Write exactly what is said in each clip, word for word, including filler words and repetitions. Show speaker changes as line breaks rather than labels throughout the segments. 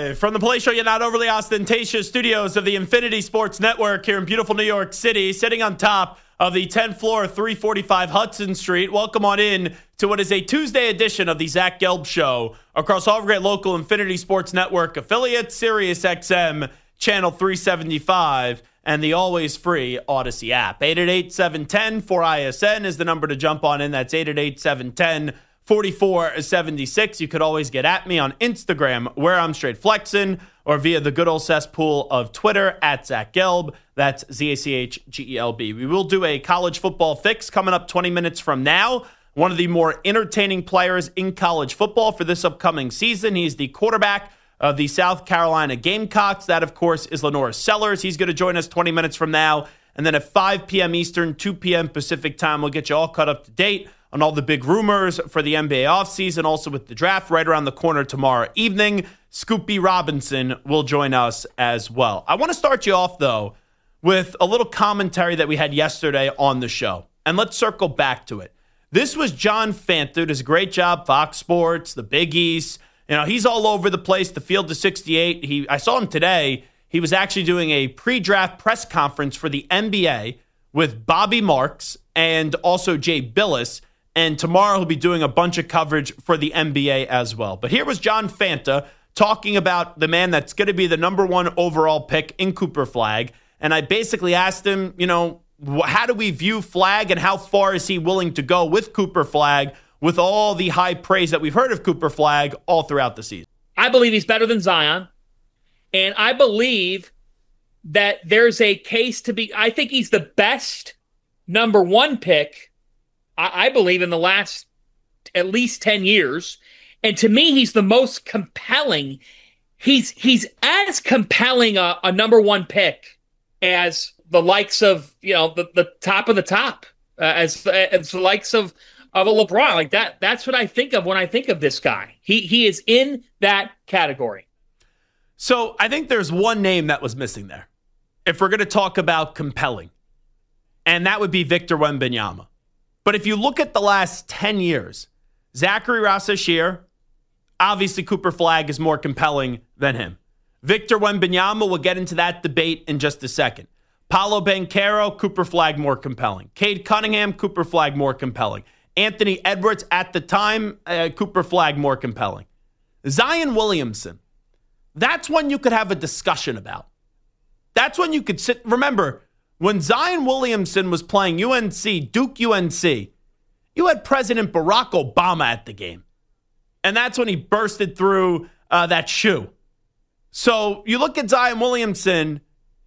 Live from the Play Show, yet not overly ostentatious studios of the Infinity Sports Network here in beautiful New York City, sitting on top of the tenth floor, three forty-five Hudson Street. Welcome on in to what is a Tuesday edition of the Zach Gelb Show across all of great local Infinity Sports Network affiliates, Sirius X M, Channel three seventy-five, and the always free Odyssey app. eight eight eight, seven one zero, four I S N is the number to jump on in. That's eight eight eight, seven one zero, four four seven six. You could always get at me on Instagram, where I'm straight flexing, or via the good old cesspool of Twitter, at Zach Gelb. That's Z A C H G E L B. We will do a college football fix coming up twenty minutes from now. One of the more entertaining players in college football for this upcoming season. He's the quarterback of the South Carolina Gamecocks. That, of course, is Lenore Sellers. He's going to join us twenty minutes from now. And then at five p.m. Eastern, two p.m. Pacific time, we'll get you all caught up to date on all the big rumors for the N B A offseason, also with the draft right around the corner tomorrow evening. Scoop B. Robinson will join us as well. I want to start you off, though, with a little commentary that we had yesterday on the show. And let's circle back to it. This was John Fanta. Does a great job, Fox Sports, the Big East. You know, he's all over the place, the Field of sixty-eight. He, I saw him today. He was actually doing a pre-draft press conference for the N B A with Bobby Marks and also Jay Billis. And tomorrow he'll be doing a bunch of coverage for the N B A as well. But here was John Fanta talking about the man that's going to be the number one overall pick in Cooper Flagg. And I basically asked him, you know, how do we view Flagg and how far is he willing to go with Cooper Flagg with all the high praise that we've heard of Cooper Flagg all throughout the season?
I believe he's better than Zion. And I believe that there's a case to be, I think he's the best number one pick, I, I believe, in the last at least ten years. And to me, he's the most compelling. He's he's as compelling a, a number one pick as the likes of, you know, the, the top of the top, uh, as, as the likes of, of a LeBron. Like that, that's what I think of when I think of this guy. He He is in that category.
So I think there's one name that was missing there, if we're going to talk about compelling, and that would be Victor Wembanyama. But if you look at the last ten years, Zachary Ross-Ashir, obviously Cooper Flagg is more compelling than him. Victor Wembanyama, we'll get into that debate in just a second. Paolo Banchero, Cooper Flagg more compelling. Cade Cunningham, Cooper Flagg more compelling. Anthony Edwards at the time, uh, Cooper Flagg more compelling. Zion Williamson, that's one you could have a discussion about. That's when you could sit. Remember, when Zion Williamson was playing U N C, Duke U N C, you had President Barack Obama at the game. And that's when he bursted through uh, that shoe. So you look at Zion Williamson,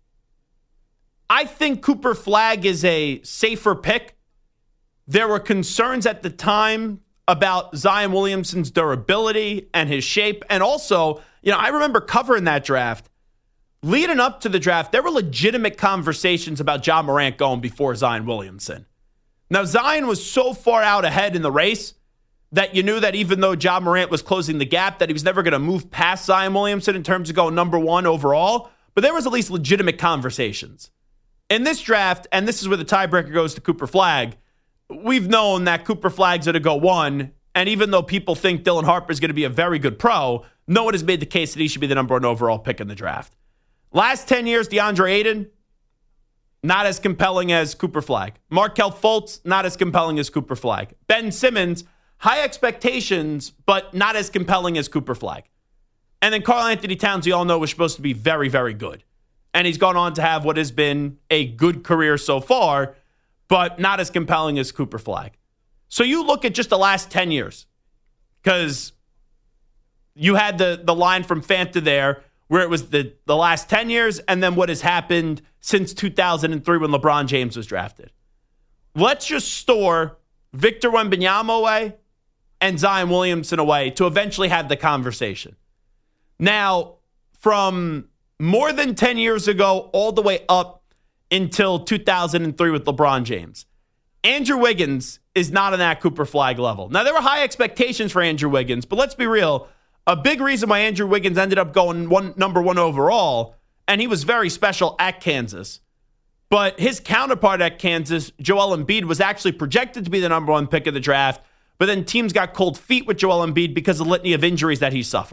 I think Cooper Flagg is a safer pick. There were concerns at the time about Zion Williamson's durability and his shape. And also, you know, I remember covering that draft. Leading up to the draft, there were legitimate conversations about Ja Morant going before Zion Williamson. Now, Zion was so far out ahead in the race that you knew that even though Ja Morant was closing the gap, that he was never going to move past Zion Williamson in terms of going number one overall. But there was at least legitimate conversations. In this draft, and this is where the tiebreaker goes to Cooper Flagg, we've known that Cooper Flagg's going to go one. And even though people think Dylan Harper is going to be a very good pro, no one has made the case that he should be the number one overall pick in the draft. Last ten years, DeAndre Ayton, not as compelling as Cooper Flagg. Markelle Fultz, not as compelling as Cooper Flagg. Ben Simmons, high expectations, but not as compelling as Cooper Flagg. And then Karl Anthony Towns, we all know, was supposed to be very, very good. And he's gone on to have what has been a good career so far, but not as compelling as Cooper Flagg. So you look at just the last ten years, because you had the, the line from Fanta there, where it was the, the last ten years, and then what has happened since two thousand three when LeBron James was drafted. Let's just store Victor Wembanyama away and Zion Williamson away to eventually have the conversation. Now, from more than ten years ago all the way up until two thousand three with LeBron James, Andrew Wiggins is not on that Cooper Flagg level. Now, there were high expectations for Andrew Wiggins, but let's be real. A big reason why Andrew Wiggins ended up going one number one overall, and he was very special at Kansas, but his counterpart at Kansas, Joel Embiid, was actually projected to be the number one pick of the draft, but then teams got cold feet with Joel Embiid because of the litany of injuries that he suffered.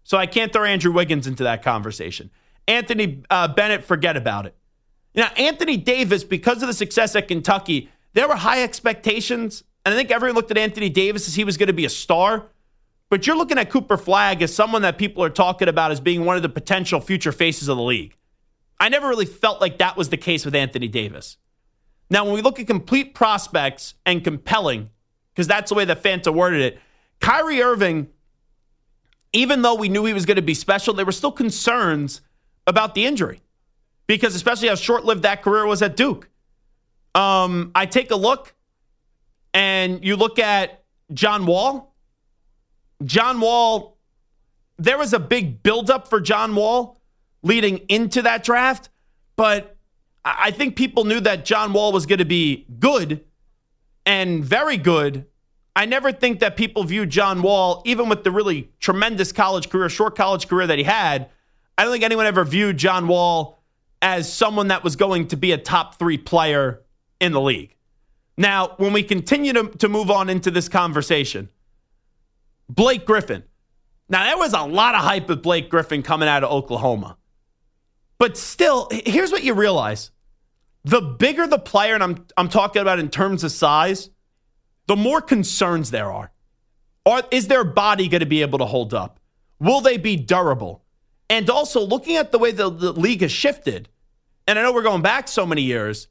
So I can't throw Andrew Wiggins into that conversation. Anthony uh, Bennett, forget about it. You know, Anthony Davis, because of the success at Kentucky, there were high expectations. And I think everyone looked at Anthony Davis as he was going to be a star. But you're looking at Cooper Flagg as someone that people are talking about as being one of the potential future faces of the league. I never really felt like that was the case with Anthony Davis. Now, when we look at complete prospects and compelling, because that's the way that Fanta worded it, Kyrie Irving, even though we knew he was going to be special, there were still concerns about the injury because especially how short-lived that career was at Duke. Um, I take a look and you look at John Wall. John Wall, there was a big buildup for John Wall leading into that draft, but I think people knew that John Wall was going to be good and very good. I never think that people viewed John Wall, even with the really tremendous college career, short college career that he had, I don't think anyone ever viewed John Wall as someone that was going to be a top three player in the league. Now, when we continue to, to move on into this conversation, Blake Griffin. Now, there was a lot of hype with Blake Griffin coming out of Oklahoma. But still, here's what you realize. The bigger the player, and I'm I'm talking about in terms of size, the more concerns there are. Or is their body going to be able to hold up? Will they be durable? And also, looking at the way the, the league has shifted, and I know we're going back so many years,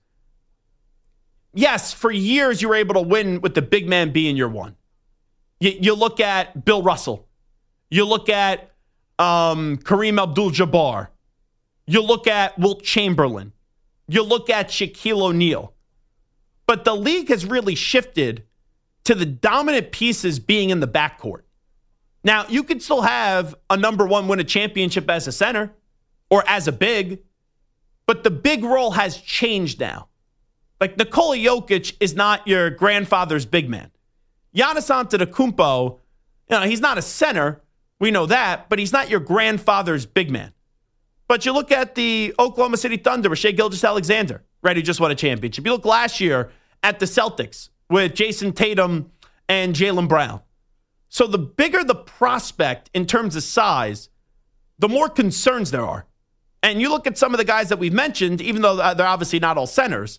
yes, for years you were able to win with the big man being your one. You, you look at Bill Russell. You look at um, Kareem Abdul-Jabbar. You look at Wilt Chamberlain. You look at Shaquille O'Neal. But the league has really shifted to the dominant pieces being in the backcourt. Now, you could still have a number one win a championship as a center or as a big, but the big role has changed now. Like Nikola Jokic is not your grandfather's big man. Giannis Antetokounmpo, you know, he's not a center. We know that, but he's not your grandfather's big man. But you look at the Oklahoma City Thunder with Shai Gilgeous-Alexander, right, who just won a championship. You look last year at the Celtics with Jason Tatum and Jaylen Brown. So the bigger the prospect in terms of size, the more concerns there are. And you look at some of the guys that we've mentioned, even though they're obviously not all centers,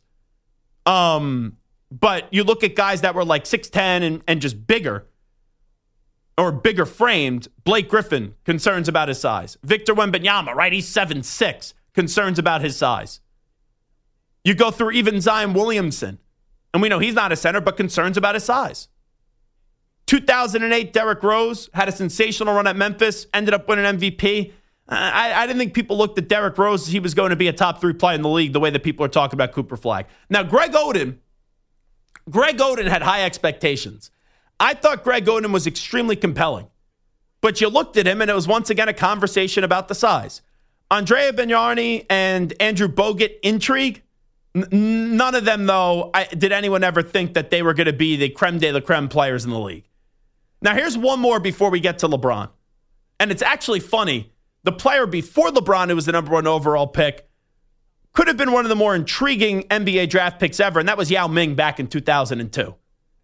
um, but you look at guys that were like six ten and, and just bigger, or bigger framed. Blake Griffin, concerns about his size. Victor Wembanyama, right? He's seven six, concerns about his size. You go through even Zion Williamson, and we know he's not a center, but concerns about his size. two thousand eight, Derrick Rose had a sensational run at Memphis, ended up winning M V P. I, I didn't think people looked at Derrick Rose as he was going to be a top three player in the league the way that people are talking about Cooper Flagg. Now, Greg Oden, Greg Oden had high expectations. I thought Greg Oden was extremely compelling. But you looked at him, and it was once again a conversation about the size. Andrea Bargnani and Andrew Bogut, intrigue. N- none of them, though, I, did anyone ever think that they were going to be the creme de la creme players in the league. Now, here's one more before we get to LeBron. And it's actually funny. The player before LeBron, who was the number one overall pick, could have been one of the more intriguing N B A draft picks ever, and that was Yao Ming back in two thousand two.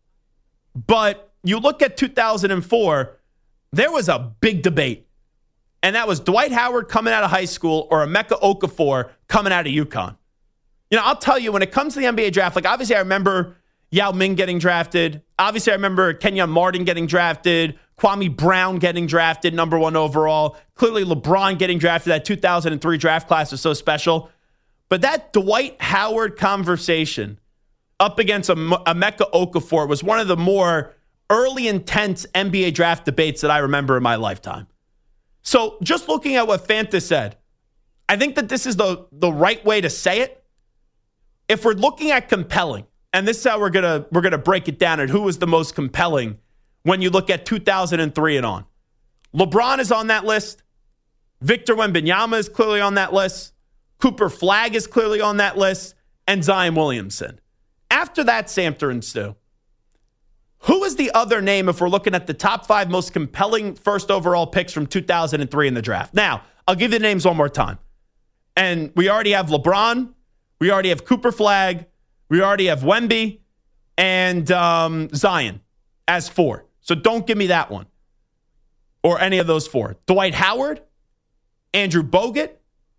But you look at two thousand four, there was a big debate. And that was Dwight Howard coming out of high school or Emeka Okafor coming out of UConn. You know, I'll tell you, when it comes to the N B A draft, like obviously I remember Yao Ming getting drafted. Obviously I remember Kenyon Martin getting drafted. Kwame Brown getting drafted, number one overall. Clearly LeBron getting drafted. That two thousand three draft class was so special. But that Dwight Howard conversation up against Emeka Okafor was one of the more early, intense N B A draft debates that I remember in my lifetime. So just looking at what Fanta said, I think that this is the, the right way to say it. If we're looking at compelling, and this is how we're gonna we're gonna break it down at who was the most compelling when you look at two thousand three and on. LeBron is on that list. Victor Wembanyama is clearly on that list. Cooper Flagg is clearly on that list. And Zion Williamson. After that, Samter and Stu, who is the other name if we're looking at the top five most compelling first overall picks from two thousand three in the draft? Now, I'll give you the names one more time. And we already have LeBron. We already have Cooper Flagg. We already have Wemby and um, Zion as four. So don't give me that one. or any of those four. Dwight Howard, Andrew Bogut,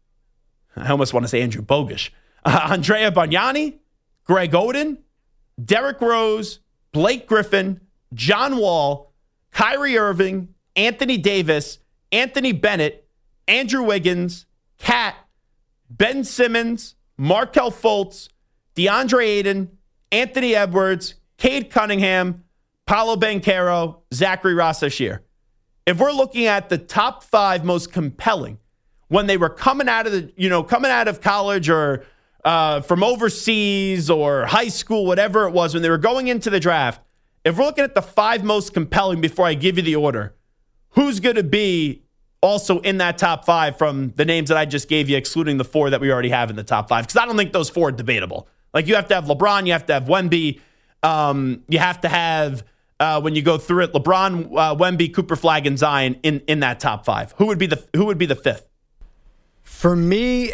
I almost want to say Andrew Bogish, uh, Andrea Bargnani, Greg Oden, Derrick Rose, Blake Griffin, John Wall, Kyrie Irving, Anthony Davis, Anthony Bennett, Andrew Wiggins, Cat, Ben Simmons, Markelle Fultz, DeAndre Ayton, Anthony Edwards, Cade Cunningham, Paolo Banchero, Zachary Ross-Ashir. If we're looking at the top five most compelling when they were coming out of the, you know, coming out of college or uh, from overseas or high school, whatever it was, when they were going into the draft, if we're looking at the five most compelling before I give you the order, who's going to be also in that top five from the names that I just gave you, excluding the four that we already have in the top five? Because I don't think those four are debatable. Like, you have to have LeBron, you have to have Wemby, um, you have to have, uh, when you go through it, LeBron, uh, Wemby, Cooper Flag, and Zion in, in that top five. Who would be the Who would be the fifth?
For me,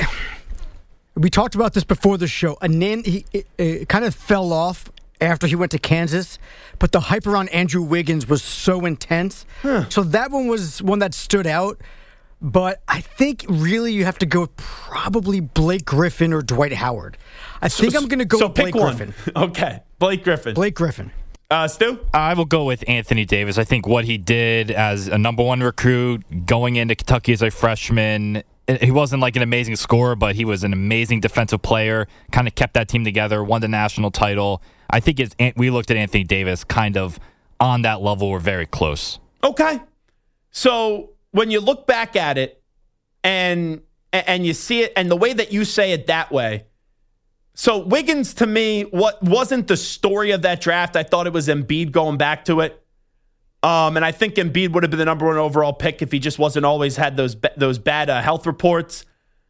we talked about this before the show. Anan, he it, it kind of fell off after he went to Kansas, but the hype around Andrew Wiggins was so intense. Huh. So that one was one that stood out. But I think really you have to go with probably Blake Griffin or Dwight Howard. I think so, I'm going to go
so
with Blake
pick one.
Griffin.
Okay, Blake Griffin.
Blake Griffin.
Uh, Stu?
I will go with Anthony Davis. I think what he did as a number one recruit, going into Kentucky as a freshman, he wasn't like an amazing scorer, but he was an amazing defensive player, kind of kept that team together, won the national title. I think it's, we looked at Anthony Davis kind of on that level. We're very close.
Okay. So when you look back at it and and you see it, and the way that you say it that way, so Wiggins, to me, what wasn't the story of that draft. I thought it was Embiid going back to it. Um, and I think Embiid would have been the number one overall pick if he just wasn't always had those those bad uh, health reports.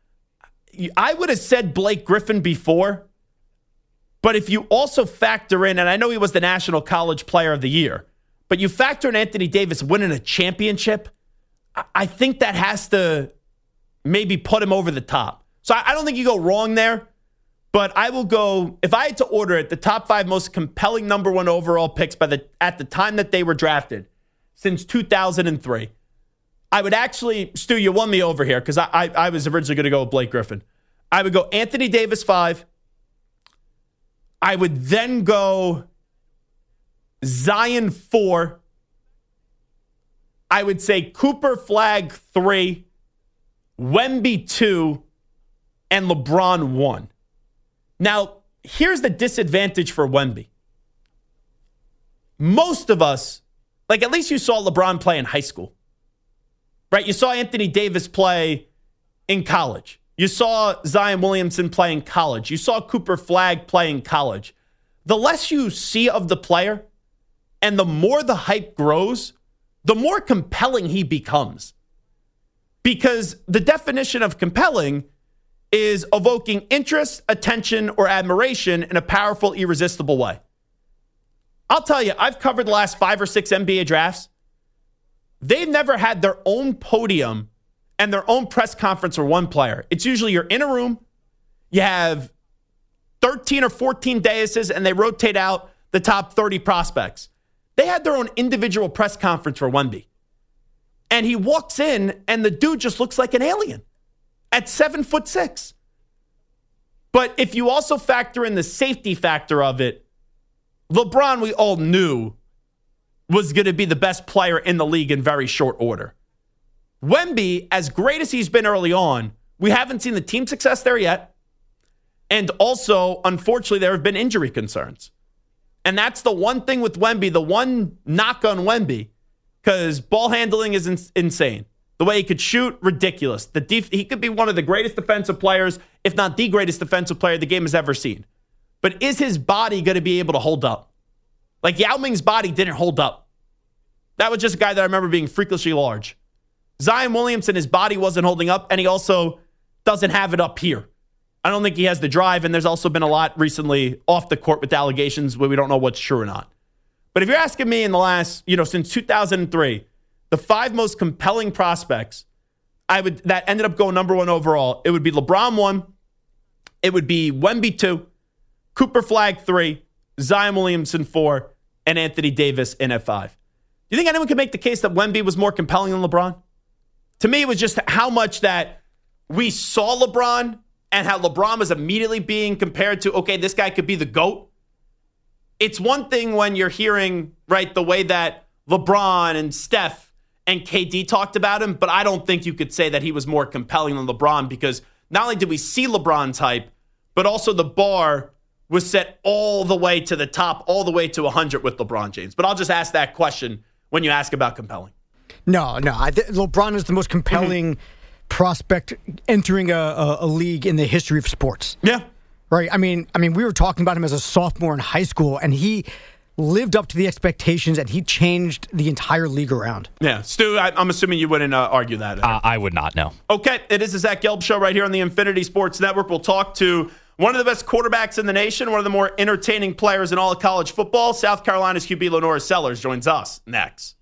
I would have said Blake Griffin before, but if you also factor in, and I know he was the National College Player of the Year, but you factor in Anthony Davis winning a championship, I think that has to maybe put him over the top. So I don't think you go wrong there. But I will go, if I had to order it, the top five most compelling number one overall picks by the at the time that they were drafted since two thousand three. I would actually, Stu, you won me over here because I, I, I was originally going to go with Blake Griffin. I would go Anthony Davis five. I would then go Zion four. I would say Cooper Flag three, Wemby two, and LeBron one. Now, here's the disadvantage for Wemby. Most of us, like at least you saw LeBron play in high school, right? You saw Anthony Davis play in college. You saw Zion Williamson play in college. You saw Cooper Flag play in college. The less you see of the player and the more the hype grows, the more compelling he becomes. Because the definition of compelling is evoking interest, attention, or admiration in a powerful, irresistible way. I'll tell you, I've covered the last five or six N B A drafts. They've never had their own podium and their own press conference for one player. It's usually you're in a room, you have thirteen or fourteen daises, and they rotate out the top thirty prospects. They had their own individual press conference for Wemby. And he walks in, and the dude just looks like an alien at seven foot six. But if you also factor in the safety factor of it, LeBron, we all knew, was going to be the best player in the league in very short order. Wemby, as great as he's been early on, we haven't seen the team success there yet. And also, unfortunately, there have been injury concerns. And that's the one thing with Wemby, the one knock on Wemby, because ball handling is in- insane. The way he could shoot, ridiculous. The def- he could be one of the greatest defensive players, if not the greatest defensive player the game has ever seen. But is his body going to be able to hold up? Like Yao Ming's body didn't hold up. That was just a guy that I remember being freakishly large. Zion Williamson, his body wasn't holding up, and he also doesn't have it up here. I don't think he has the drive, and there's also been a lot recently off the court with allegations where we don't know what's true or not. But if you're asking me in the last, you know, since two thousand three, the five most compelling prospects I would that ended up going number one overall, it would be LeBron one, it would be Wemby two, Cooper Flag three, Zion Williamson four, and Anthony Davis in at five. you think anyone could make the case that Wemby was more compelling than LeBron? To me, it was just how much that we saw LeBron and how LeBron was immediately being compared to, okay, this guy could be the GOAT. It's one thing when you're hearing, right, the way that LeBron and Steph and K D talked about him, but I don't think you could say that he was more compelling than LeBron, because not only did we see LeBron's hype, but also the bar was set all the way to the top, all the way to one hundred with LeBron James. But I'll just ask that question when you ask about compelling.
No, no. I th- LeBron is the most compelling mm-hmm. prospect entering a, a, a league in the history of sports.
Yeah.
Right? I mean, I mean, we were talking about him as a sophomore in high school, and he lived up to the expectations, and he changed the entire league around.
Yeah. Stu, I, I'm assuming you wouldn't uh, argue that.
Uh, I would not, no.
Okay. It is the Zach Gelb Show right here on the Infinity Sports Network. We'll talk to one of the best quarterbacks in the nation, one of the more entertaining players in all of college football. South Carolina's Q B Lenora Sellers joins us next.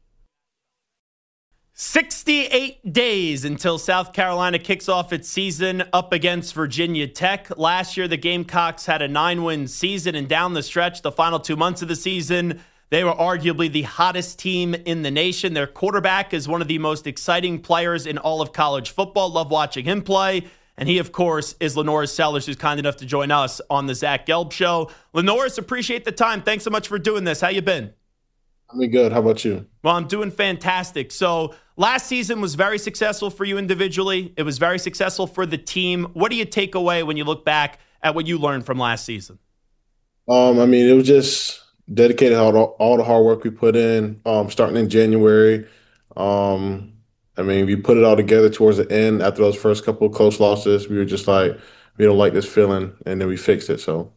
sixty-eight days until South Carolina kicks off its season up against Virginia Tech. Last year, the Gamecocks had a nine-win season, and down the stretch, the final two months of the season, they were arguably the hottest team in the nation. Their quarterback is one of the most exciting players in all of college football. Love watching him play. And he, of course, is Lenora Sellers, who's kind enough to join us on the Zach Gelb Show. Lenoris, appreciate the time. Thanks so much for doing this. How you been?
I'm good. How about you?
Well, I'm doing fantastic. So last season was very successful for you individually. It was very successful for the team. What do you take away when you look back at what you learned from last season?
Um, I mean, it was just dedicated all, all the hard work we put in, um, starting in January. Um, I mean, we put it all together towards the end. After those first couple of close losses, we were just like, we don't like this feeling, and then we fixed it. So,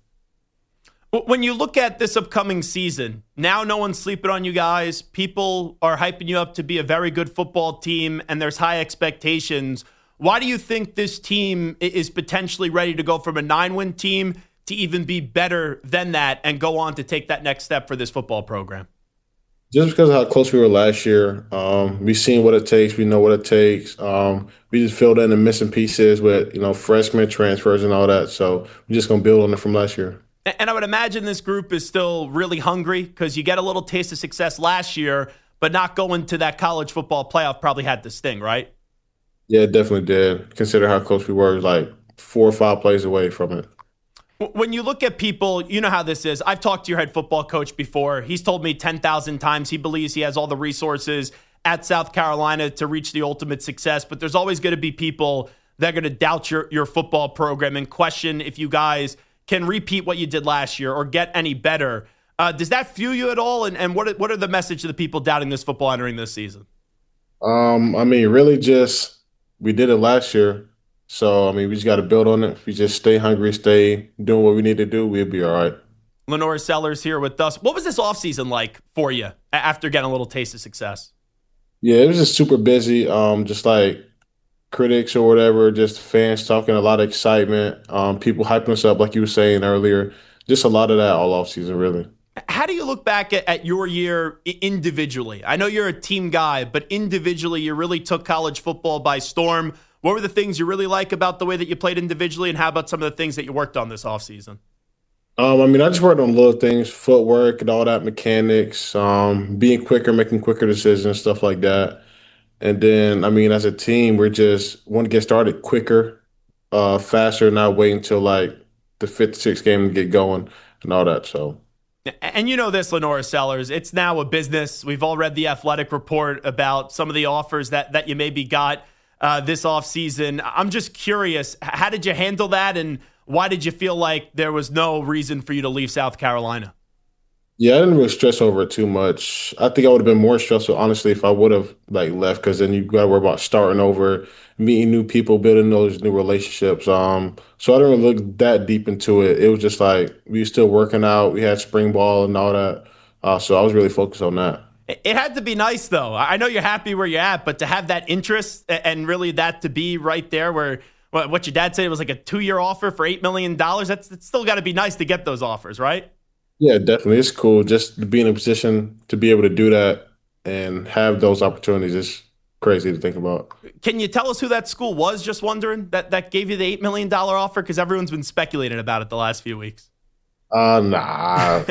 when you look at this upcoming season, now no one's sleeping on you guys. People are hyping you up to be a very good football team, and there's high expectations. Why do you think this team is potentially ready to go from a nine-win team to even be better than that and go on to take that next step for this football program?
Just because of how close we were last year, um, we've seen what it takes. We know what it takes. Um, we just filled in the missing pieces with, you know, freshmen transfers and all that. So we're just going to build on it from last year.
And I would imagine this group is still really hungry because you get a little taste of success last year, but not going to that college football playoff probably had to sting, right?
Yeah, it definitely did. Consider how close we were, like four or five plays away from it.
When you look at people, you know how this is. I've talked to your head football coach before. He's told me ten thousand times he believes he has all the resources at South Carolina to reach the ultimate success. But there's always going to be people that are going to doubt your, your football program and question if you guys can repeat what you did last year or get any better. Uh, does that fuel you at all? And, and what, what are the message to the people doubting this football entering this season?
Um, I mean, really just we did it last year. So, I mean, we just got to build on it. If we just stay hungry, stay doing what we need to do, we'll be all right.
Lenora Sellers here with us. What was this offseason like for you after getting a little taste of success?
Yeah, it was just super busy. Um, just like critics or whatever, just fans talking, a lot of excitement, um, people hyping us up like you were saying earlier. Just a lot of that all offseason, really.
How do you look back at, at your year individually? I know you're a team guy, but individually, you really took college football by storm. What were the things you really like about the way that you played individually, and how about some of the things that you worked on this offseason?
Um, I mean, I just worked on little things, footwork and all that, mechanics, um, being quicker, making quicker decisions, stuff like that. And then, I mean, as a team, we're just want to get started quicker, uh, faster, not wait until like the fifth, sixth game to get going and all that. So.
And you know this, Lenora Sellers, it's now a business. We've all read the Athletic report about some of the offers that, that you maybe got uh, this offseason. I'm just curious, how did you handle that, and why did you feel like there was no reason for you to leave South Carolina?
Yeah, I didn't really stress over it too much. I think I would have been more stressful, honestly, if I would have like left, because then you got to worry about starting over, meeting new people, building those new relationships. Um, so I didn't really look that deep into it. It was just like we were still working out. We had spring ball and all that. Uh, so I was really focused on that.
It had to be nice, though. I know you're happy where you're at, but to have that interest and really that to be right there where what your dad said was like a two-year offer for eight million dollars, that's, that's still got to be nice to get those offers, right?
Yeah, definitely. It's cool just to be in a position to be able to do that and have those opportunities. It's crazy to think about.
Can you tell us who that school was, just wondering, that, that gave you the eight million dollars offer? Because everyone's been speculating about it the last few weeks.
Uh, nah.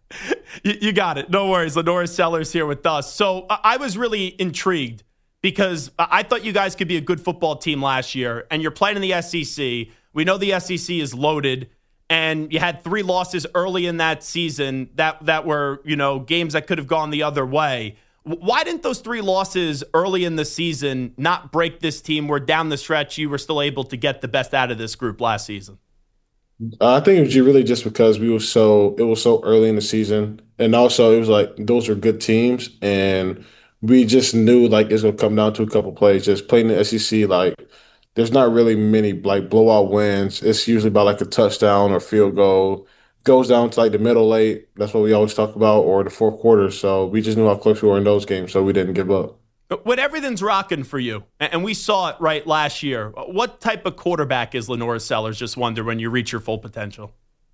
you, you got it. No worries. LaNorris Sellers here with us. So I, I was really intrigued because I thought you guys could be a good football team last year, and you're playing in the S E C. We know the S E C is loaded, and you had three losses early in that season that, that were, you know, games that could have gone the other way. Why didn't those three losses early in the season not break this team where down the stretch you were still able to get the best out of this group last season?
Uh, I think it was really just because we were so it was so early in the season, and also it was like those were good teams, and we just knew like it's gonna come down to a couple plays. Just playing the S E C, like there's not really many like blowout wins. It's usually about like a touchdown or field goal. Goes down to like the middle late. That's what we always talk about, or the fourth quarter. So we just knew how close we were in those games, so we didn't give up.
When everything's rocking for you, and we saw it right last year, what type of quarterback is LaNorris Sellers? Just wonder when you reach your full potential.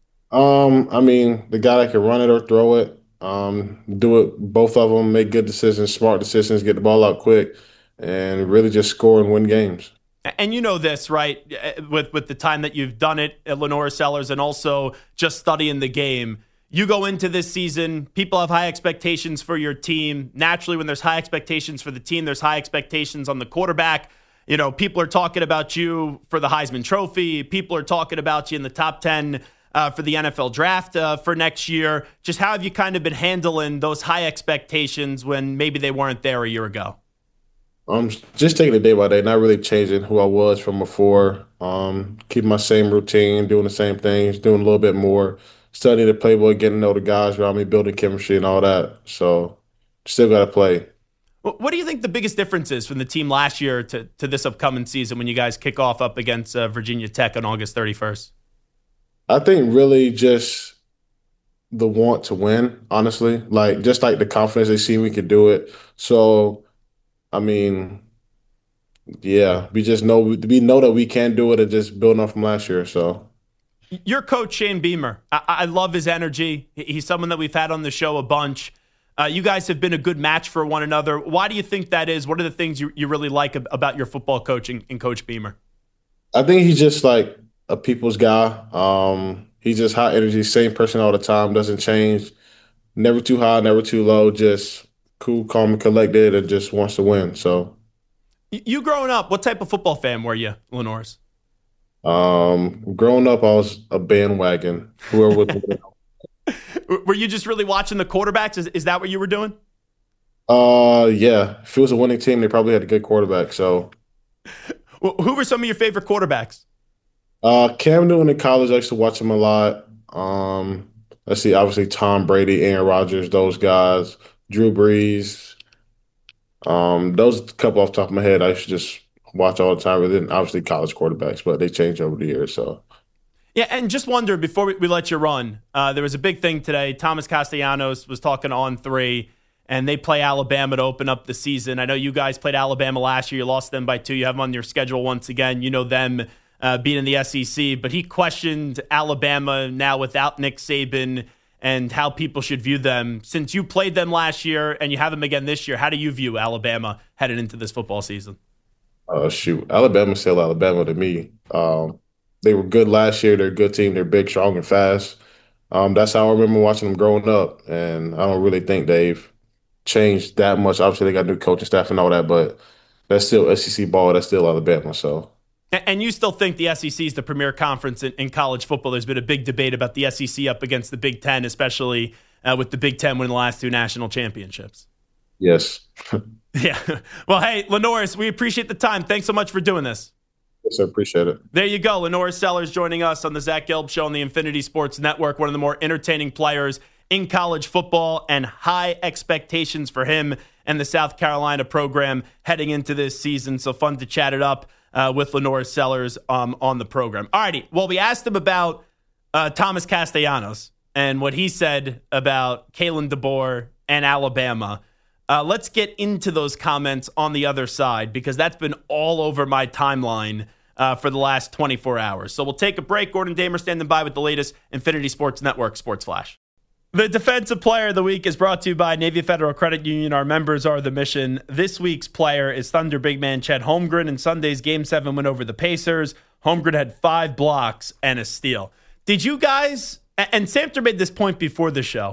Um, I mean, the guy that can run it or throw it, um, do it, both of them, make good decisions, smart decisions, get the ball out quick, and really just score and win games.
And you know this, right, with, with the time that you've done it at LaNorris Sellers and also just studying the game. You go into this season, people have high expectations for your team. Naturally, when there's high expectations for the team, there's high expectations on the quarterback. You know, people are talking about you for the Heisman Trophy. People are talking about you in the top ten uh, for the N F L draft uh, for next year. Just how have you kind of been handling those high expectations when maybe they weren't there a year ago?
Um, just taking it day by day, not really changing who I was from before. Um, keeping my same routine, doing the same things, doing a little bit more, studying the playbook, getting to know the guys around me, building chemistry and all that. So, still got to play.
What do you think the biggest difference is from the team last year to, to this upcoming season when you guys kick off up against uh, Virginia Tech on August thirty-first?
I think really just the want to win, honestly. Like, just like the confidence they see we could do it. So, I mean, yeah, we just know we know that we can do it and just building off from last year. So,
your coach Shane Beamer, I, I love his energy. He's someone that we've had on the show a bunch. Uh, you guys have been a good match for one another. Why do you think that is? What are the things you, you really like about your football coaching and Coach Beamer?
I think he's just like a people's guy. Um, he's just high energy, same person all the time, doesn't change, never too high, never too low, just cool, calm, and collected, and just wants to win. So,
you growing up, what type of football fan were you, LaNorris?
Um, growing up, I was a bandwagon. Whoever was.
Were you just really watching the quarterbacks? Is is that what you were doing?
Uh, yeah. If it was a winning team, they probably had a good quarterback. So,
well, who were some of your favorite quarterbacks?
Uh, Cam Newton in college, I used to watch him a lot. Um, let's see, obviously Tom Brady, Aaron Rodgers, those guys, Drew Brees. Um, those a couple off the top of my head, I used to just watch all the time. But then obviously college quarterbacks, but they changed over the years. So,
yeah, and just wonder before we, we let you run, uh, there was a big thing today. Thomas Castellanos was talking on three, and they play Alabama to open up the season. I know you guys played Alabama last year. You lost them by two. You have them on your schedule once again. You know them uh, being in the S E C, but he questioned Alabama now without Nick Saban and how people should view them. Since you played them last year and you have them again this year, how do you view Alabama headed into this football season?
Uh, shoot, Alabama's still Alabama to me. Um, they were good last year. They're a good team. They're big, strong, and fast. Um, that's how I remember watching them growing up, and I don't really think they've changed that much. Obviously, they got new coaching staff and all that, but that's still S E C ball. That's still Alabama. So,
and you still think the S E C is the premier conference in, in college football? There's been a big debate about the S E C up against the Big Ten, especially uh, with the Big Ten winning the last two national championships.
Yes.
Yeah. Well, hey, LaNorris, we appreciate the time. Thanks so much for doing this.
Yes, I appreciate it.
There you go. LaNorris Sellers joining us on the Zach Gelb Show on the Infinity Sports Network, one of the more entertaining players in college football, and high expectations for him and the South Carolina program heading into this season. So fun to chat it up uh, with LaNorris Sellers um, on the program. All righty. Well, we asked him about uh, Thomas Castellanos and what he said about Kalen DeBoer and Alabama. Uh, let's get into those comments on the other side, because that's been all over my timeline uh, for the last twenty-four hours. So we'll take a break. Gordon Damer standing by with the latest Infinity Sports Network Sports Flash. The Defensive Player of the Week is brought to you by Navy Federal Credit Union. Our members are the mission. This week's player is Thunder big man Chet Holmgren. In Sunday's Game seven win over the Pacers, Holmgren had five blocks and a steal. Did you guys, and Samter made this point before the show,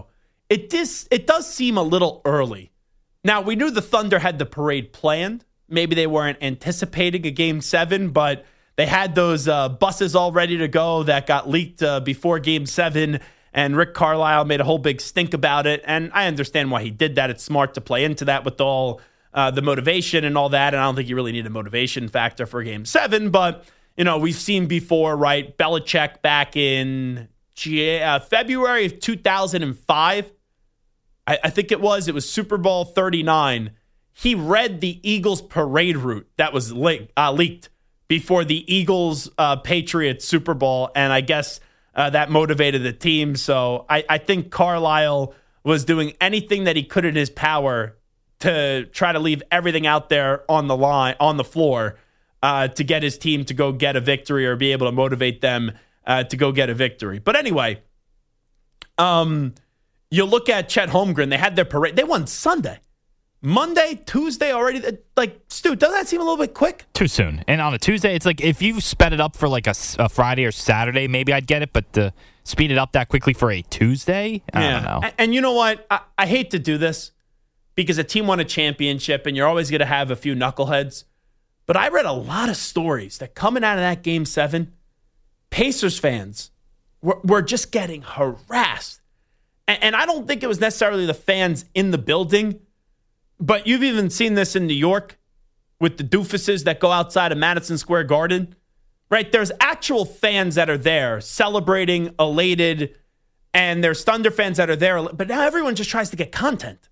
it dis, it does seem a little early. Now, we knew the Thunder had the parade planned. Maybe they weren't anticipating a game seven, but they had those uh, buses all ready to go that got leaked uh, before game seven, and Rick Carlisle made a whole big stink about it. And I understand why he did that. It's smart to play into that with all uh, the motivation and all that. And I don't think you really need a motivation factor for game seven, but you know, we've seen before, right? Belichick back in uh, February of two thousand five, I, I think it was, it was Super Bowl thirty-nine. He read the Eagles parade route that was le- uh, leaked before the Eagles uh, Patriots Super Bowl, and I guess uh, that motivated the team. So I, I think Carlisle was doing anything that he could in his power to try to leave everything out there on the line, on the floor, uh, to get his team to go get a victory or be able to motivate them uh, to go get a victory. But anyway, um, you look at Chet Holmgren. They had their parade. They won Sunday. Monday, Tuesday already. Like, Stu, doesn't that seem a little bit quick?
Too soon. And on a Tuesday, it's like if you sped it up for like a, a Friday or Saturday, maybe I'd get it. But to speed it up that quickly for a Tuesday, I
yeah.
don't know.
And, and you know what? I, I hate to do this because a team won a championship and you're always going to have a few knuckleheads. But I read a lot of stories that coming out of that game seven, Pacers fans were, were just getting harassed. And, and I don't think it was necessarily the fans in the building. But you've even seen this in New York with the doofuses that go outside of Madison Square Garden, right? There's actual fans that are there celebrating, elated, and there's Thunder fans that are there. But now everyone just tries to get content.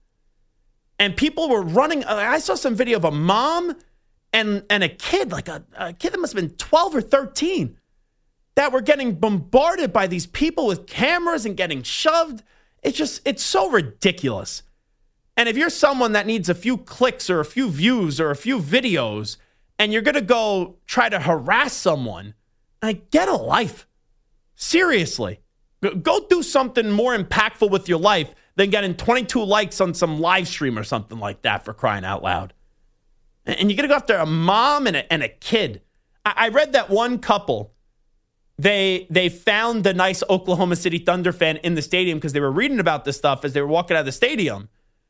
And people were running. I saw some video of a mom and, and a kid, like a, a kid that must have been twelve or thirteen, that were getting bombarded by these people with cameras and getting shoved. It's just, it's so ridiculous. And if you're someone that needs a few clicks or a few views or a few videos, and you're going to go try to harass someone, like, get a life. Seriously. Go do something more impactful with your life than getting twenty-two likes on some live stream or something like that, for crying out loud. And you're going to go after a mom and a, and a kid. I read that one couple, they they found the nice Oklahoma City Thunder fan in the stadium because they were reading about this stuff as they were walking out of the stadium.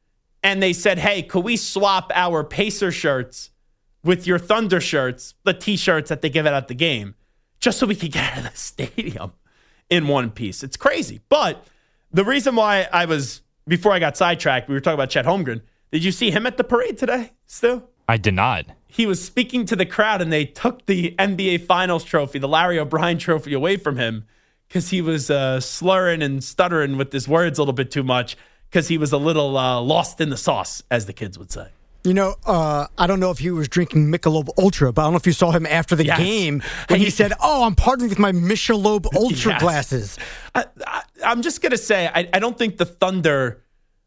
And they said, hey, could we swap our Pacer shirts with your Thunder shirts, the T-shirts that they give out at the game, just so we could get out of the stadium in one piece? It's crazy. But the reason why I was, before I got sidetracked, we were talking about Chet Holmgren. Did you see him at the parade today, Stu?
I did not.
He was speaking to the crowd, and they took the N B A Finals trophy, the Larry O'Brien trophy, away from him because he was uh, slurring and stuttering with his words a little bit too much, because he was a little uh, lost in the sauce, as the kids would say.
You know, uh, I don't know if he was drinking Michelob Ultra, but I don't know if you saw him after the
yes.
game when he said, oh, I'm partnering with my Michelob Ultra
yes.
glasses.
I, I, I'm just going to say, I, I don't think the Thunder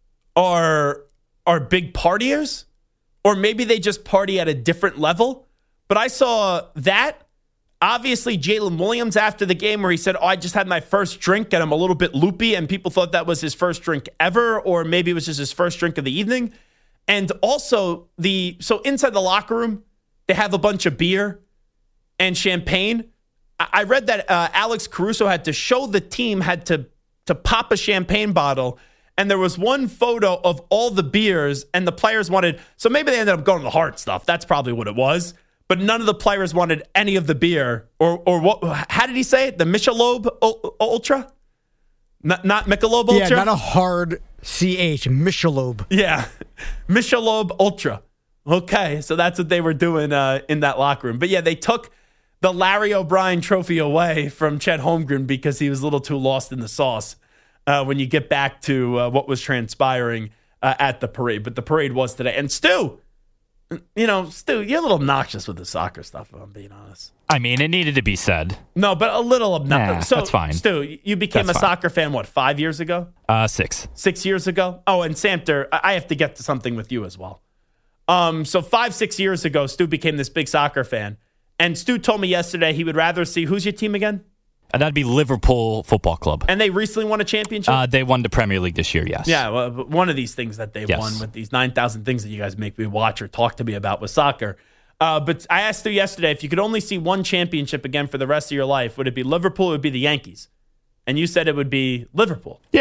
are, are big partiers, or maybe they just party at a different level. But I saw that. Obviously, Jalen Williams after the game where he said, oh, I just had my first drink and I'm a little bit loopy, and people thought that was his first drink ever, or maybe it was just his first drink of the evening. And also, the so inside the locker room, they have a bunch of beer and champagne. I, I read that uh, Alex Caruso had to show the team, had to, to pop a champagne bottle, and there was one photo of all the beers, and the players wanted, so maybe they ended up going to the hard stuff. That's probably what it was. But none of the players wanted any of the beer, or or what? How did he say it? The Michelob Ultra, not not Michelob Ultra.
Yeah, not a hard C H. Michelob.
Yeah, Michelob Ultra. Okay, so that's what they were doing uh, in that locker room. But yeah, they took the Larry O'Brien trophy away from Chet Holmgren because he was a little too lost in the sauce uh, when you get back to uh, what was transpiring uh, at the parade. But the parade was today, and Stu. You know, Stu, you're a little obnoxious with the soccer stuff, if I'm being honest.
I mean, it needed to be said.
No, but a little obnoxious.
Nah,
so,
that's fine.
Stu, you became
That's
a
fine.
soccer fan, what, five years ago?
Uh, six.
Six years ago? Oh, and Samter, I have to get to something with you as well. Um, so five, six years ago, Stu became this big soccer fan. And Stu told me yesterday he would rather see, who's your team again?
And that'd be Liverpool Football Club.
And they recently won a championship?
Uh, they won the Premier League this year, yes.
Yeah, well, one of these things that they've
Yes.
won with these nine thousand things that you guys make me watch or talk to me about with soccer. Uh, but I asked you yesterday, if you could only see one championship again for the rest of your life, would it be Liverpool or would it be the Yankees? And you said it would be Liverpool.
Yeah.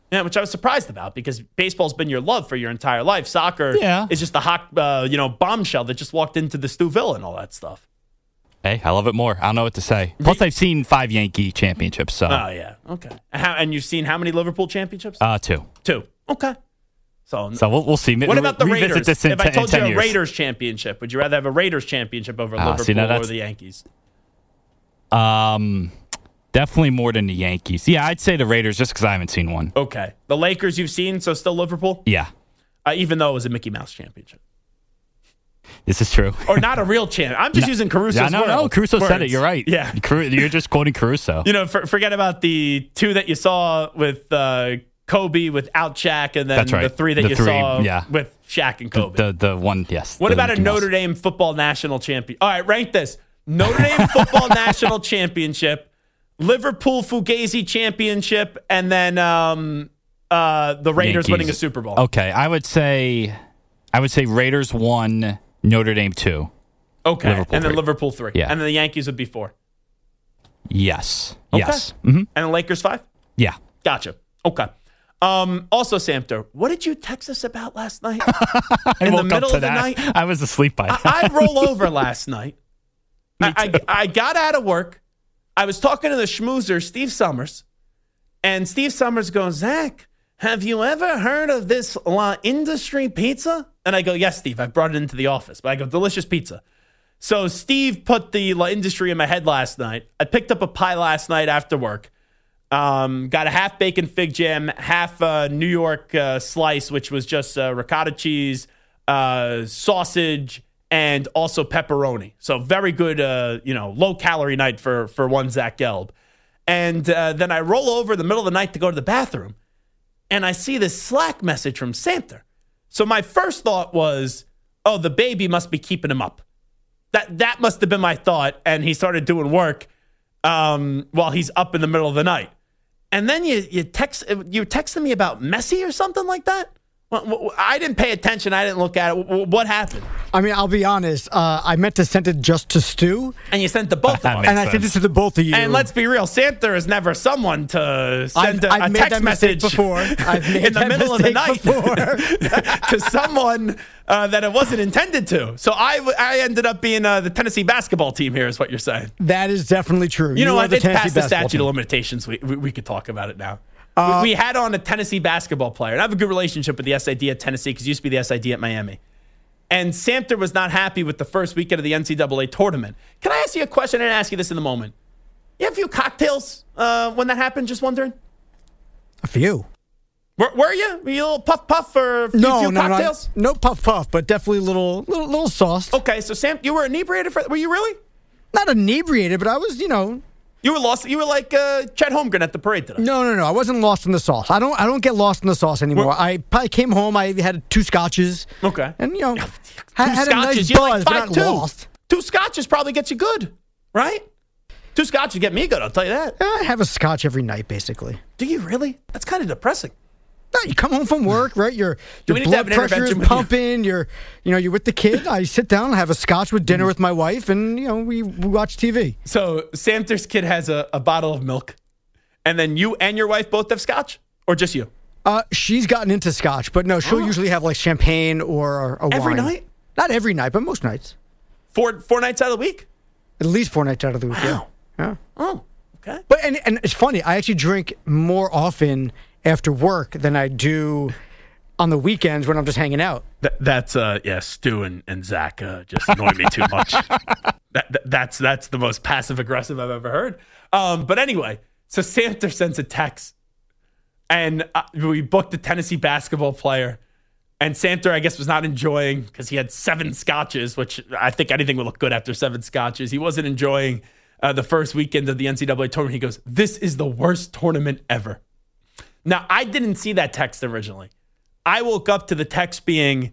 Yeah, which I was surprised about because baseball's been your love for your entire life. Soccer
Yeah.
is just the hot, uh, you know, bombshell that just walked into the Stu Villa and all that stuff.
Hey, I love it more. I don't know what to say. Plus, I've seen five Yankee championships. So,
Oh, yeah. Okay. How, and you've seen how many Liverpool championships?
uh, two.
Two. Okay. So,
So we'll, we'll see.
what about the
Revisit
Raiders?
This in
If I
ten-
told
in ten
you a
years.
Raiders championship, would you rather have a Raiders championship over
Ah,
Liverpool
see, now
or
that's-
the Yankees?
Um, definitely more than the Yankees. Yeah, I'd say the Raiders just because I haven't seen one.
Okay. The Lakers you've seen, so still Liverpool?
Yeah,
Uh, even though it was a Mickey Mouse championship.
this is true.
Or not a real champ. I'm just
No.
using Caruso's
Yeah, no, no,
word-
Caruso said it.
words.
You're right.
Yeah.
Caru- You're just quoting Caruso.
You know, for, forget about the two that you saw with uh, Kobe without Shaq, and then
That's right.
the three that
The
you
three,
saw
yeah.
with Shaq and Kobe.
The the one, yes.
what
the
about a
Mickey Mouse.
Notre Dame football national champion? All right, rank this. Notre Dame football national championship, Liverpool Fugazi championship, and then um, uh, the Raiders
Yankees.
winning a Super Bowl.
Okay, I would say, I would say Raiders one, Notre Dame two.
Okay,
Liverpool
and then
three.
Liverpool three.
Yeah.
And then the Yankees would be four.
Yes.
Okay.
Yes. hmm
And the Lakers five?
Yeah.
Gotcha. Okay. Um, also, Samter, what did you text us about last night?
I
In the
woke
middle
up to
of the
that.
night?
I was asleep by that.
I, I roll over last night. I, I, I got out of work. I was talking to the schmoozer, Steve Summers, and Steve Summers goes, Zach, have you ever heard of this La Industry pizza? And I go, yes, Steve, I've brought it into the office. But I go, delicious pizza. So Steve put the La Industry in my head last night. I picked up a pie last night after work. Um, got a half bacon fig jam, half uh, New York uh, slice, which was just uh, ricotta cheese, uh, sausage, and also pepperoni. So very good, uh, you know, low calorie night for for one Zach Gelb. And uh, then I roll over in the middle of the night to go to the bathroom, and I see this Slack message from Samter. So my first thought was, oh, the baby must be keeping him up. That that must have been my thought, and he started doing work um, while he's up in the middle of the night. And then you you text you texted me about Messi or something like that. Well, I didn't pay attention. I didn't look at it. What happened?
I mean, I'll be honest. Uh, I meant to send it just to Stu,
And you sent to both of
That
us.
makes
and I sent it to the both of you.
And let's be real, Santa is never someone to send
I've,
a,
I've
a
made
text
that mistake
message
before. I've made
in the
that
middle of the night
mistake before.
to someone uh, that it wasn't intended to. So I, w- I ended up being uh, the Tennessee basketball team here is what you're saying.
That is definitely true.
You know
are
what?
the
It's
Tennessee
past the
basketball
statute
team.
of limitations. We, we, we could talk about it now.
Uh,
we, we had on a Tennessee basketball player. And I have a good relationship with the S I D at Tennessee because it used to be the S I D at Miami. And Samter was not happy with the first weekend of the N C double A tournament. Can I ask you a question? I didn't ask you this in the moment. You have a few cocktails uh, when that happened? Just wondering.
A few.
Were, were you? Were you a little puff puff or a few,
No,
few
no,
cocktails?
no, no puff puff, but definitely a little, little, little sauced.
Okay, so Sam, you were inebriated for? Were you really?
Not inebriated, but I was, you know.
You were lost. You were like uh, Chet Holmgren at the parade today.
No, no, no. I wasn't lost in the sauce. I don't. I don't get lost in the sauce anymore.
Well-
I probably came home. I had two scotches.
Okay.
And you know,
Two
had, had a
scotches.
nice
You're
buzz,
like
but
five
not
two.
lost.
Two scotches probably gets you good, right? Two scotches get me good. I'll tell you that.
I have a scotch every night, basically.
Do you really? That's kind of depressing.
No, you come home from work, right? Your
Do
your
we need to have
blood
an
pressure is
intervention with you?
pumping. You're, you know, you're with the kid. I sit down, have a scotch with dinner with my wife, and you know, we, we watch T V.
So Samter's kid has a, a bottle of milk, and then you and your wife both have scotch, or just you?
Uh, she's gotten into scotch, but no, she'll
Oh.
usually have like champagne or a
Every
wine.
night?
Not every night, but most nights.
Four four nights out of the week?
At least four nights out of the week.
Wow.
Yeah. yeah.
Oh, okay.
But and and it's funny. I actually drink more often after work than I do on the weekends when I'm just hanging out.
Th- that's uh yeah, Stu and, and Zach uh, just annoy me too much. that, that, that's that's the most passive aggressive I've ever heard. Um, but anyway, so Samter sends a text, and uh, we booked a Tennessee basketball player, and Samter I guess was not enjoying because he had seven scotches, which I think anything would look good after seven scotches. He wasn't enjoying uh, the first weekend of the N C double A tournament. He goes, "This is the worst tournament ever." Now I didn't see that text originally. I woke up to the text being,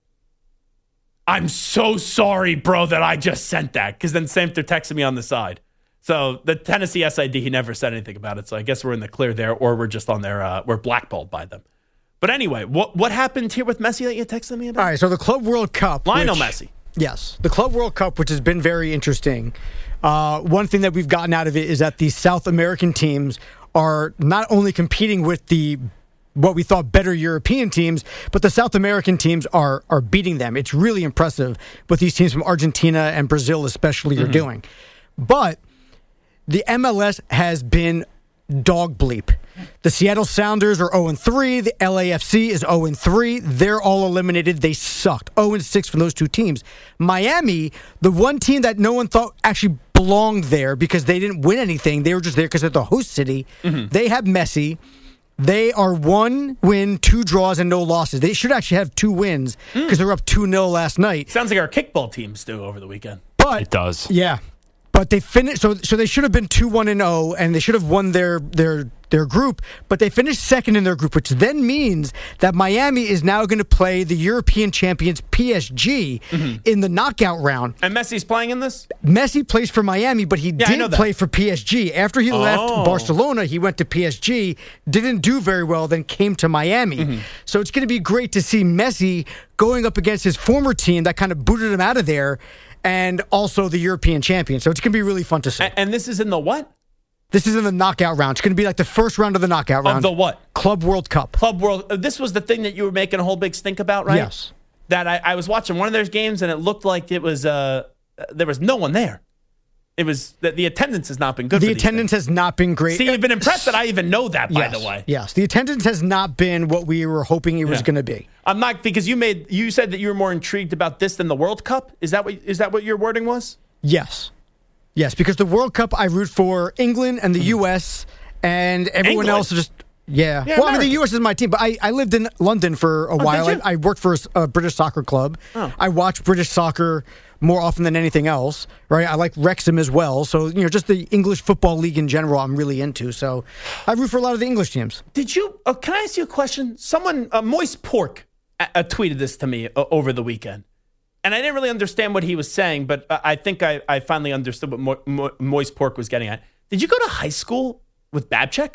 I'm so sorry, bro, that I just sent that. Because then Samter texted me on the side. So the Tennessee S I D, he never said anything about it. So I guess we're in the clear there, or we're just on their, uh, we're blackballed by them. But anyway, what what happened here with Messi that you texted me about?
All right, so the Club World Cup.
Lionel
which-
Messi.
Yes, the Club World Cup, which has been very interesting. Uh, one thing that we've gotten out of it is that the South American teams are not only competing with the what we thought better European teams, but the South American teams are are beating them. It's really impressive what these teams from Argentina and Brazil especially mm-hmm. are doing. But the M L S has been dog bleep. The Seattle Sounders are oh and three. The L A F C is oh and three. They're all eliminated. They sucked. oh and six from those two teams. Miami, the one team that no one thought actually belonged there because they didn't win anything. They were just there because they're the host city. Mm-hmm. They have Messi. They are one win, two draws, and no losses. They should actually have two wins because mm. they were up two nil last night.
Sounds like our kickball teams do over the weekend.
But
it does.
Yeah. But they finished, so so they should have been two one and oh, and they should have won their their their group. But they finished second in their group, which then means that Miami is now going to play the European champions P S G mm-hmm. in the knockout round.
And Messi's playing in this?
Messi plays for Miami, but he
yeah,
did play for P S G. After he oh. left Barcelona, he went to P S G, didn't do very well, then came to Miami. Mm-hmm. So it's going to be great to see Messi going up against his former team that kind of booted him out of there, and also the European champion. So it's going to be really fun to see.
And, and this is in the what?
This is in the knockout round. It's going to be like the first round of the knockout round.
Of the what?
Club World Cup.
Club World. This was the thing that you were making a whole big stink about, right?
Yes.
That I, I was watching one of their games, and it looked like it was uh, there was no one there. It was the, the attendance has not been good.
The
for
attendance
these
has not been great.
See, you've been impressed that I even know that, by
yes,
the way.
Yes, the attendance has not been what we were hoping it was yeah. going to be.
I'm not, because you made you said that you were more intrigued about this than the World Cup. Is that what is that what your wording was?
Yes, yes, because the World Cup I root for England and the mm-hmm. U S and everyone
England?
else is just. Yeah.
yeah
well,
America.
I mean, the U S is my team, but I, I lived in London for a
oh,
while. I, I worked for a, a British soccer club.
Oh.
I watch British soccer more often than anything else, right? I like Wrexham as well. So, you know, just the English football league in general I'm really into. So I root for a lot of the English teams.
Did you, uh, can I ask you a question? Someone, uh, Moist Pork, uh, uh, tweeted this to me uh, over the weekend. And I didn't really understand what he was saying, but uh, I think I, I finally understood what Mo- Mo- Moist Pork was getting at. Did you go to high school with Babchick?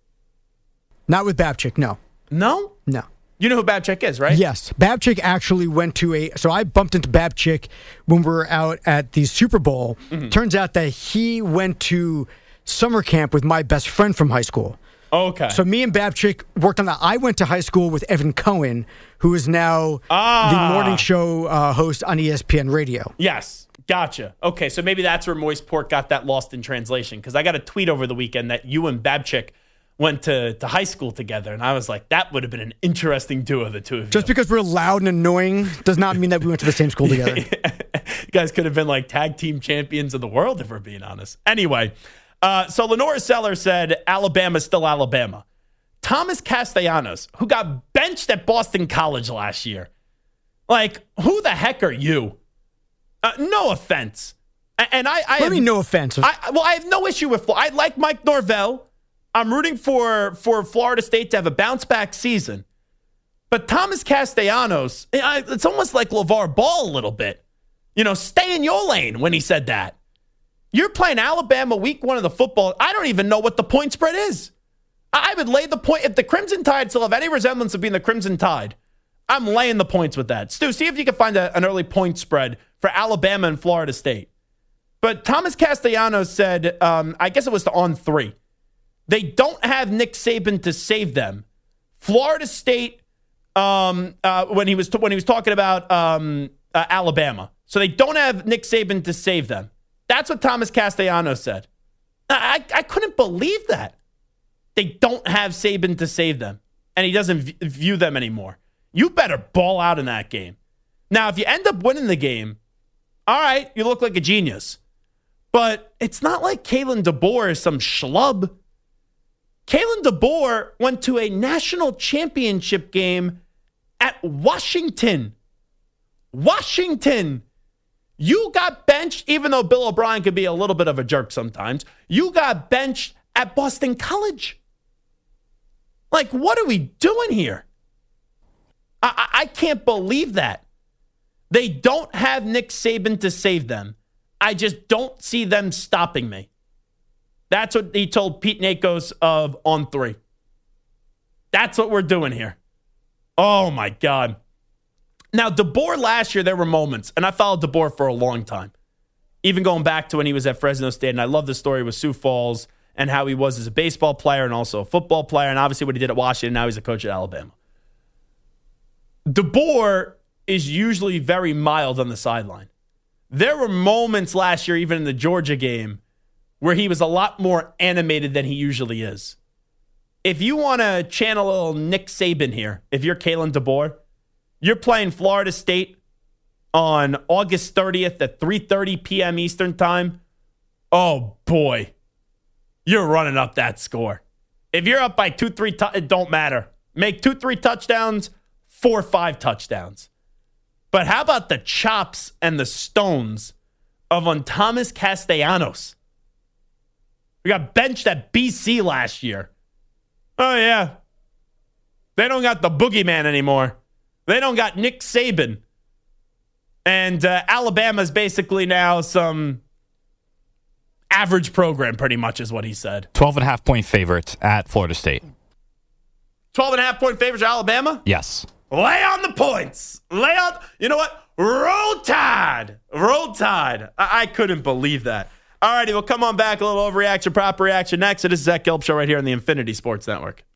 Not with Babchick, no.
No?
No.
You know who Babchick is, right?
Yes. Babchick actually went to a... So I bumped into Babchick when we were out at the Super Bowl. Mm-hmm. Turns out that he went to summer camp with my best friend from high school.
Okay.
So me and Babchick worked on that. I went to high school with Evan Cohen, who is now
ah.
the morning show uh, host on E S P N Radio.
Yes. Gotcha. Okay, so maybe that's where Moist Pork got that lost in translation, because I got a tweet over the weekend that you and Babchick went to, to high school together, and I was like, that would have been an interesting duo, the two of you.
Just because we're loud and annoying does not mean that we went to the same school together.
You guys could have been like tag team champions of the world, if we're being honest. Anyway, uh, so Lenora Seller said Alabama's still Alabama. Thomas Castellanos, who got benched at Boston College last year. Like, who the heck are you? Uh, no offense. And I, I
What do you mean no offense?
I, well, I have no issue with I like Mike Norvell. I'm rooting for, for Florida State to have a bounce-back season. But Thomas Castellanos, it's almost like LeVar Ball a little bit. You know, stay in your lane when he said that. You're playing Alabama week one of the football. I don't even know what the point spread is. I would lay the point. If the Crimson Tide still have any resemblance of being the Crimson Tide, I'm laying the points with that. Stu, see if you can find a, an early point spread for Alabama and Florida State. But Thomas Castellanos said, um, I guess it was to on three. They don't have Nick Saban to save them. Florida State, um, uh, when he was t- when he was talking about um, uh, Alabama, so they don't have Nick Saban to save them. That's what Thomas Castellanos said. I, I couldn't believe that. They don't have Saban to save them, and he doesn't v- view them anymore. You better ball out in that game. Now, if you end up winning the game, all right, you look like a genius. But it's not like Kalen DeBoer is some schlub. Kalen DeBoer went to a national championship game at Washington. Washington. You got benched, even though Bill O'Brien could be a little bit of a jerk sometimes. You got benched at Boston College. Like, what are we doing here? I, I, I can't believe that. They don't have Nick Saban to save them. I just don't see them stopping me. That's what he told Pete Nakos of On Three. That's what we're doing here. Oh, my God. Now, DeBoer last year, there were moments, and I followed DeBoer for a long time, even going back to when he was at Fresno State, and I love the story with Sioux Falls and how he was as a baseball player and also a football player, and obviously what he did at Washington. Now he's a coach at Alabama. DeBoer is usually very mild on the sideline. There were moments last year, even in the Georgia game, where he was a lot more animated than he usually is. If you want to channel a little Nick Saban here, if you're Kalen DeBoer, you're playing Florida State on August thirtieth at three thirty p.m. Eastern time. Oh, boy. You're running up that score. If you're up by two, three, tu- it don't matter. Make two, three touchdowns, four, five touchdowns. But how about the chops and the stones of on Thomas Castellanos? We got benched at B C last year. Oh, yeah. They don't got the boogeyman anymore. They don't got Nick Saban. And uh, Alabama's basically now some average program, pretty much, is what he said.
twelve and a half point favorites at Florida State.
twelve and a half point favorites at Alabama?
Yes.
Lay on the points. Lay on. You know what? Roll Tide. Roll Tide. I, I couldn't believe that. All righty, well, come on back. A little overreaction, proper reaction next. It is Zach Gelb Show right here on the Infinity Sports Network.